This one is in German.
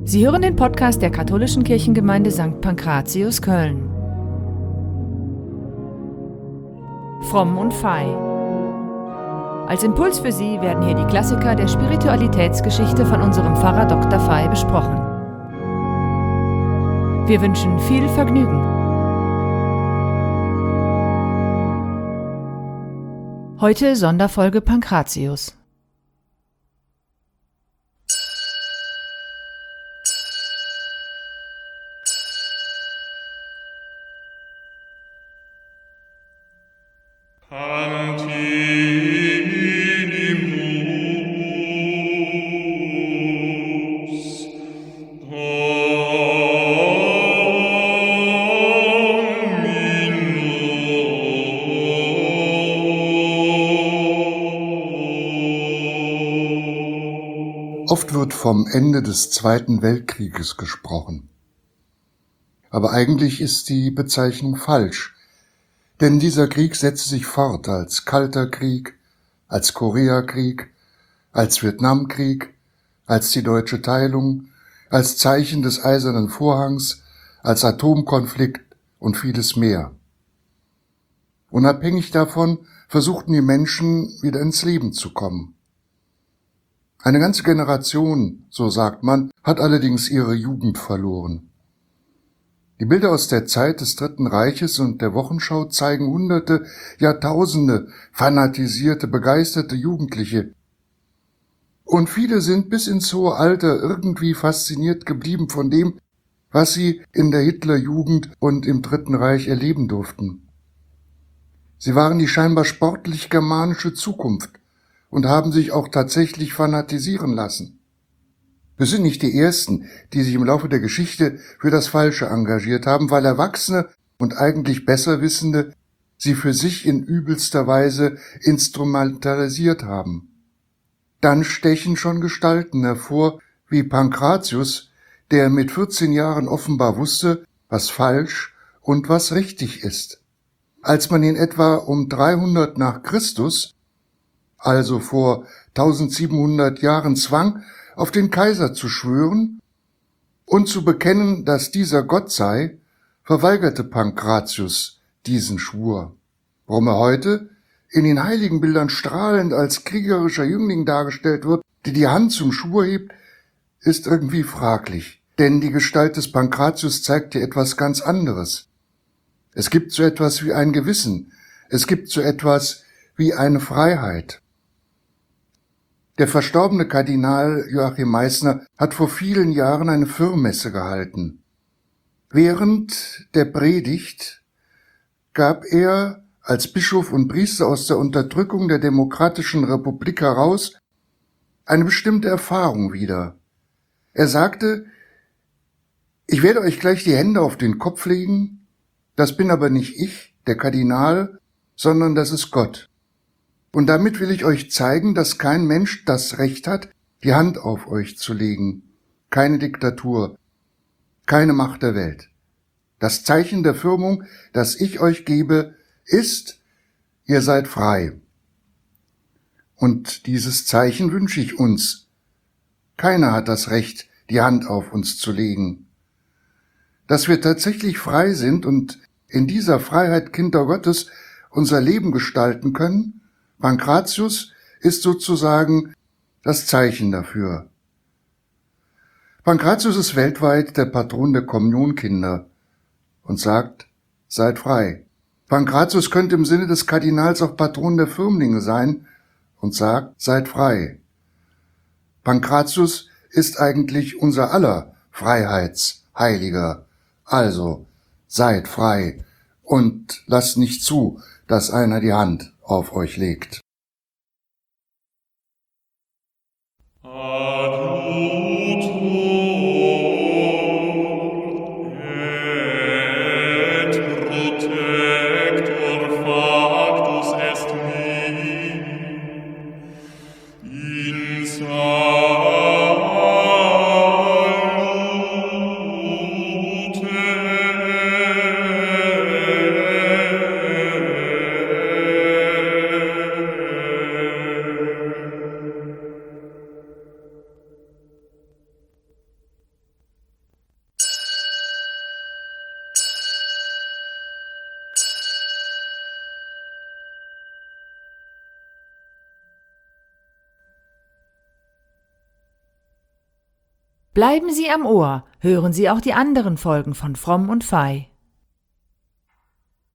Sie hören den Podcast der katholischen Kirchengemeinde St. Pankratius Köln. Fromm und Fei. Als Impuls für Sie werden hier die Klassiker der Spiritualitätsgeschichte von unserem Pfarrer Dr. Fei besprochen. Wir wünschen viel Vergnügen. Heute Sonderfolge Pankratius. Oft wird vom Ende des Zweiten Weltkrieges gesprochen. Aber eigentlich ist die Bezeichnung falsch, denn dieser Krieg setzte sich fort als Kalter Krieg, als Koreakrieg, als Vietnamkrieg, als die deutsche Teilung, als Zeichen des Eisernen Vorhangs, als Atomkonflikt und vieles mehr. Unabhängig davon versuchten die Menschen wieder ins Leben zu kommen. Eine ganze Generation, so sagt man, hat allerdings ihre Jugend verloren. Die Bilder aus der Zeit des Dritten Reiches und der Wochenschau zeigen Hunderte, Jahrtausende fanatisierte, begeisterte Jugendliche. Und viele sind bis ins hohe Alter irgendwie fasziniert geblieben von dem, was sie in der Hitlerjugend und im Dritten Reich erleben durften. Sie waren die scheinbar sportlich-germanische Zukunft und haben sich auch tatsächlich fanatisieren lassen. Wir sind nicht die Ersten, die sich im Laufe der Geschichte für das Falsche engagiert haben, weil Erwachsene und eigentlich Besserwissende sie für sich in übelster Weise instrumentalisiert haben. Dann stechen schon Gestalten hervor, wie Pankratius, der mit 14 Jahren offenbar wusste, was falsch und was richtig ist. Als man ihn etwa um 300 nach Christus, also vor 1700 Jahren, zwang, auf den Kaiser zu schwören und zu bekennen, dass dieser Gott sei, verweigerte Pankratius diesen Schwur. Warum er heute in den Heiligenbildern strahlend als kriegerischer Jüngling dargestellt wird, der die Hand zum Schwur hebt, ist irgendwie fraglich, denn die Gestalt des Pankratius zeigt dir etwas ganz anderes. Es gibt so etwas wie ein Gewissen, es gibt so etwas wie eine Freiheit. Der verstorbene Kardinal Joachim Meissner hat vor vielen Jahren eine Fürmesse gehalten. Während der Predigt gab er als Bischof und Priester aus der Unterdrückung der Demokratischen Republik heraus eine bestimmte Erfahrung wieder. Er sagte: Ich werde euch gleich die Hände auf den Kopf legen, das bin aber nicht ich, der Kardinal, sondern das ist Gott. Und damit will ich euch zeigen, dass kein Mensch das Recht hat, die Hand auf euch zu legen. Keine Diktatur, keine Macht der Welt. Das Zeichen der Firmung, das ich euch gebe, ist, ihr seid frei. Und dieses Zeichen wünsche ich uns. Keiner hat das Recht, die Hand auf uns zu legen. Dass wir tatsächlich frei sind und in dieser Freiheit Kinder Gottes unser Leben gestalten können, Pankratius ist sozusagen das Zeichen dafür. Pankratius ist weltweit der Patron der Kommunionkinder und sagt, seid frei. Pankratius könnte im Sinne des Kardinals auch Patron der Firmlinge sein und sagt, seid frei. Pankratius ist eigentlich unser aller Freiheitsheiliger. Also, seid frei und lasst nicht zu, dass einer die Hand auf euch legt. Bleiben Sie am Ohr, hören Sie auch die anderen Folgen von Fromm und Fei.